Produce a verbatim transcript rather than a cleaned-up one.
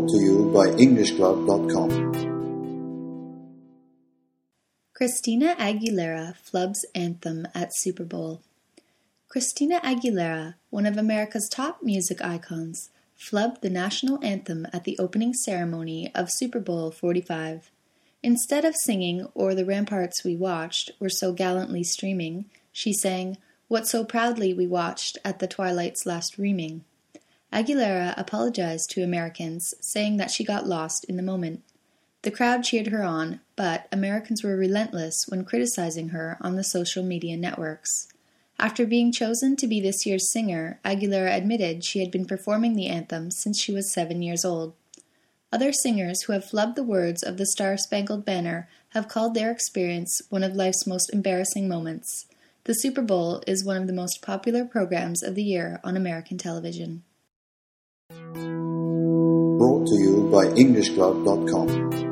Brought to you by English Club dot com. Christina Aguilera flubs anthem at Super Bowl. Christina Aguilera, one of America's top music icons, flubbed the national anthem at the opening ceremony of Super Bowl forty-five. Instead of singing "O'er the Ramparts We Watched, We're So Gallantly Streaming," she sang "What So Proudly We Watched at the Twilight's Last Reaming." Aguilera apologized to Americans, saying that she got lost in the moment. The crowd cheered her on, but Americans were relentless when criticizing her on the social media networks. After being chosen to be this year's singer, Aguilera admitted she had been performing the anthem since she was seven years old. Other singers who have flubbed the words of the Star-Spangled Banner have called their experience one of life's most embarrassing moments. The Super Bowl is one of the most popular programs of the year on American television. Brought to you by English Club dot com.